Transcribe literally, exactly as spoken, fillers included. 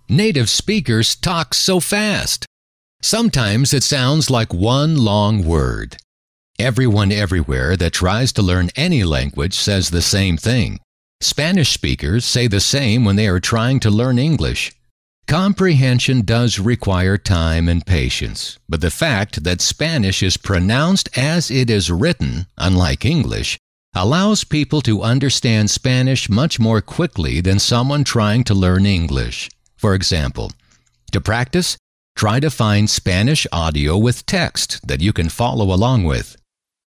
Native speakers talk so fast. Sometimes it sounds like one long word. Everyone everywhere that tries to learn any language says the same thing. Spanish speakers say the same when they are trying to learn English. Comprehension does require time and patience, but the fact that Spanish is pronounced as it is written, unlike English, allows people to understand Spanish much more quickly than someone trying to learn English. For example, to practice, try to find Spanish audio with text that you can follow along with.